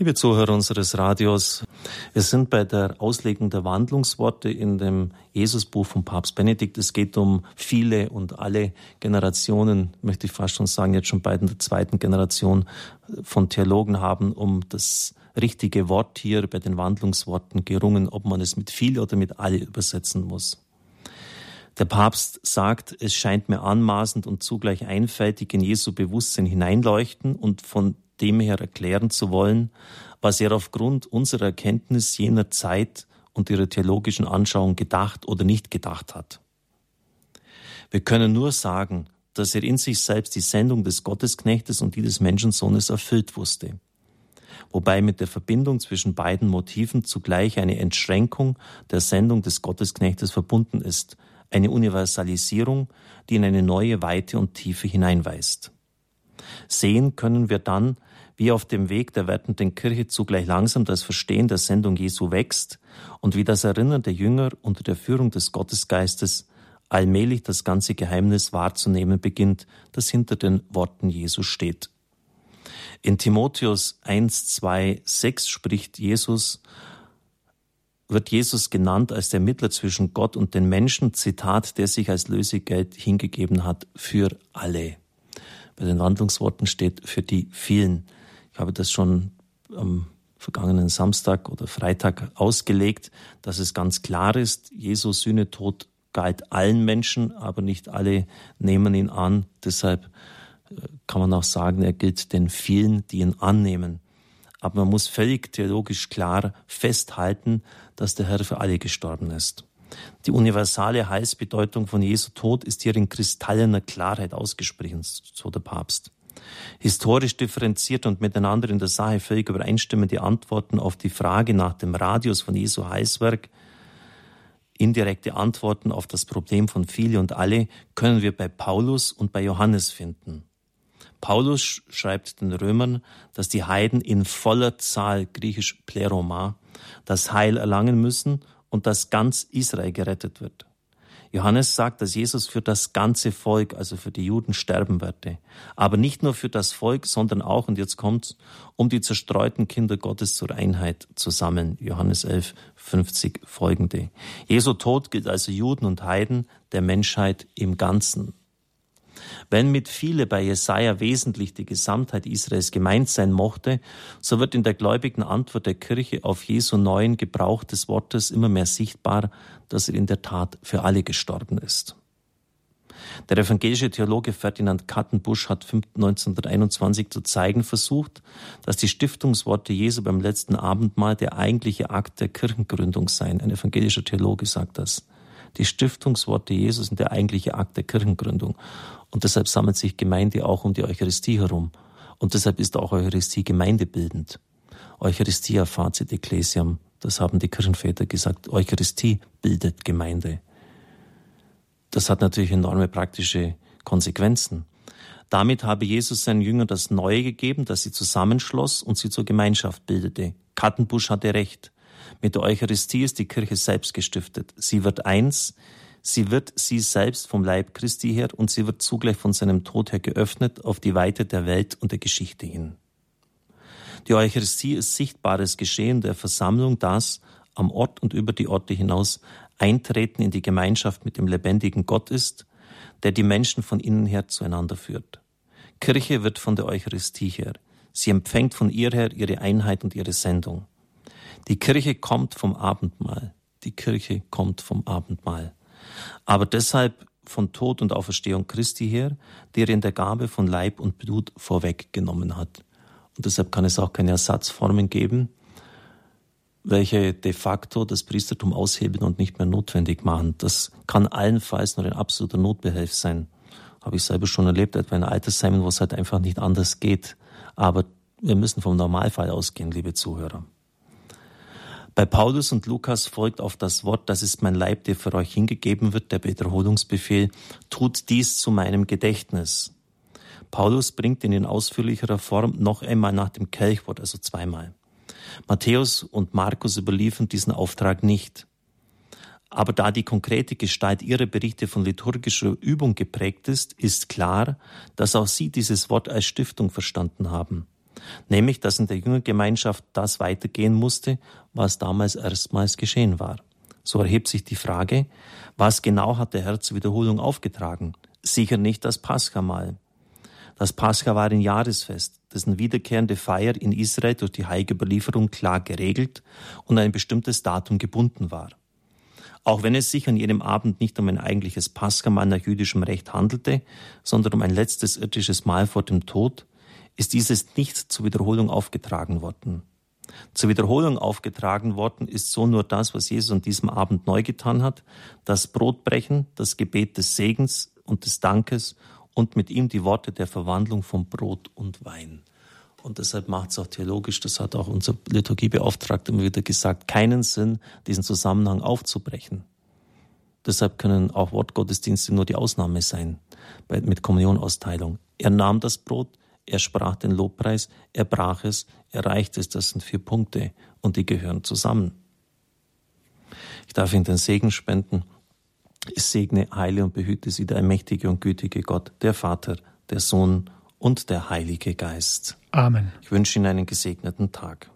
Liebe Zuhörer unseres Radios, wir sind bei der Auslegung der Wandlungsworte in dem Jesusbuch von Papst Benedikt. Es geht um viele und alle Generationen, möchte ich fast schon sagen, jetzt schon bei der zweiten Generation von Theologen haben um das richtige Wort hier bei den Wandlungsworten gerungen, ob man es mit viel oder mit alle übersetzen muss. Der Papst sagt, es scheint mir anmaßend und zugleich einfältig in Jesu Bewusstsein hineinleuchten und von dem her erklären zu wollen, was er aufgrund unserer Erkenntnis jener Zeit und ihrer theologischen Anschauung gedacht oder nicht gedacht hat. Wir können nur sagen, dass er in sich selbst die Sendung des Gottesknechtes und die des Menschensohnes erfüllt wusste, wobei mit der Verbindung zwischen beiden Motiven zugleich eine Entschränkung der Sendung des Gottesknechtes verbunden ist, eine Universalisierung, die in eine neue Weite und Tiefe hineinweist. Sehen können wir dann, wie auf dem Weg der werdenden Kirche zugleich langsam das Verstehen der Sendung Jesu wächst und wie das Erinnern der Jünger unter der Führung des Gottesgeistes allmählich das ganze Geheimnis wahrzunehmen beginnt, das hinter den Worten Jesu steht. In Timotheus 1,2,6 wird Jesus genannt als der Mittler zwischen Gott und den Menschen, Zitat, der sich als Lösegeld hingegeben hat für alle. Bei den Wandlungsworten steht für die vielen. Ich habe das schon am vergangenen Samstag oder Freitag ausgelegt, dass es ganz klar ist, Jesu Sühnetod galt allen Menschen, aber nicht alle nehmen ihn an. Deshalb kann man auch sagen, er gilt den vielen, die ihn annehmen. Aber man muss völlig theologisch klar festhalten, dass der Herr für alle gestorben ist. Die universale Heilsbedeutung von Jesu Tod ist hier in kristallener Klarheit ausgesprochen, so der Papst. Historisch differenziert und miteinander in der Sache völlig übereinstimmende Antworten auf die Frage nach dem Radius von Jesu Heilswerk, indirekte Antworten auf das Problem von viele und alle, können wir bei Paulus und bei Johannes finden. Paulus schreibt den Römern, dass die Heiden in voller Zahl, griechisch Pleroma, das Heil erlangen müssen und dass ganz Israel gerettet wird. Johannes sagt, dass Jesus für das ganze Volk, also für die Juden, sterben werde. Aber nicht nur für das Volk, sondern auch, und jetzt kommt's, um die zerstreuten Kinder Gottes zur Einheit zu sammeln. Johannes 11,50 folgende. Jesu Tod gilt also Juden und Heiden, der Menschheit im Ganzen. Wenn mit viele bei Jesaja wesentlich die Gesamtheit Israels gemeint sein mochte, so wird in der gläubigen Antwort der Kirche auf Jesu neuen Gebrauch des Wortes immer mehr sichtbar, dass er in der Tat für alle gestorben ist. Der evangelische Theologe Ferdinand Kattenbusch hat 1921 zu zeigen versucht, dass die Stiftungsworte Jesu beim letzten Abendmahl der eigentliche Akt der Kirchengründung seien. Ein evangelischer Theologe sagt das. Die Stiftungsworte Jesus sind der eigentliche Akt der Kirchengründung. Und deshalb sammelt sich Gemeinde auch um die Eucharistie herum. Und deshalb ist auch Eucharistie gemeindebildend. Eucharistia facit ecclesiam, das haben die Kirchenväter gesagt. Eucharistie bildet Gemeinde. Das hat natürlich enorme praktische Konsequenzen. Damit habe Jesus seinen Jüngern das Neue gegeben, das sie zusammenschloss und sie zur Gemeinschaft bildete. Kattenbusch hatte recht. Mit der Eucharistie ist die Kirche selbst gestiftet. Sie wird eins, sie wird sie selbst vom Leib Christi her und sie wird zugleich von seinem Tod her geöffnet auf die Weite der Welt und der Geschichte hin. Die Eucharistie ist sichtbares Geschehen der Versammlung, das am Ort und über die Orte hinaus Eintreten in die Gemeinschaft mit dem lebendigen Gott ist, der die Menschen von innen her zueinander führt. Kirche wird von der Eucharistie her. Sie empfängt von ihr her ihre Einheit und ihre Sendung. Die Kirche kommt vom Abendmahl. Die Kirche kommt vom Abendmahl. Aber deshalb von Tod und Auferstehung Christi her, der in der Gabe von Leib und Blut vorweggenommen hat. Und deshalb kann es auch keine Ersatzformen geben, welche de facto das Priestertum aushebeln und nicht mehr notwendig machen. Das kann allenfalls nur ein absoluter Notbehelf sein. Habe ich selber schon erlebt, etwa in Altersheimen, wo es halt einfach nicht anders geht. Aber wir müssen vom Normalfall ausgehen, liebe Zuhörer. Bei Paulus und Lukas folgt auf das Wort, das ist mein Leib, der für euch hingegeben wird, der Wiederholungsbefehl, tut dies zu meinem Gedächtnis. Paulus bringt ihn in ausführlicherer Form noch einmal nach dem Kelchwort, also zweimal. Matthäus und Markus überliefern diesen Auftrag nicht. Aber da die konkrete Gestalt ihrer Berichte von liturgischer Übung geprägt ist klar, dass auch sie dieses Wort als Stiftung verstanden haben. Nämlich, dass in der Jüngergemeinschaft das weitergehen musste, was damals erstmals geschehen war. So erhebt sich die Frage, was genau hat der Herr zur Wiederholung aufgetragen? Sicher nicht das Paschamahl. Das Pascha war ein Jahresfest, dessen wiederkehrende Feier in Israel durch die heilige Überlieferung klar geregelt und an ein bestimmtes Datum gebunden war. Auch wenn es sich an jenem Abend nicht um ein eigentliches Paschamahl nach jüdischem Recht handelte, sondern um ein letztes irdisches Mahl vor dem Tod, ist dieses nicht zur Wiederholung aufgetragen worden. Zur Wiederholung aufgetragen worden ist so nur das, was Jesus an diesem Abend neu getan hat, das Brotbrechen, das Gebet des Segens und des Dankes und mit ihm die Worte der Verwandlung von Brot und Wein. Und deshalb macht es auch theologisch, das hat auch unser Liturgiebeauftragter immer wieder gesagt, keinen Sinn, diesen Zusammenhang aufzubrechen. Deshalb können auch Wortgottesdienste nur die Ausnahme sein, mit Kommunionausteilung. Er nahm das Brot, er sprach den Lobpreis, er brach es, er reichte es, das sind 4 Punkte und die gehören zusammen. Ich darf Ihnen den Segen spenden. Ich segne, heile und behüte Sie der allmächtige und gütige Gott, der Vater, der Sohn und der Heilige Geist. Amen. Ich wünsche Ihnen einen gesegneten Tag.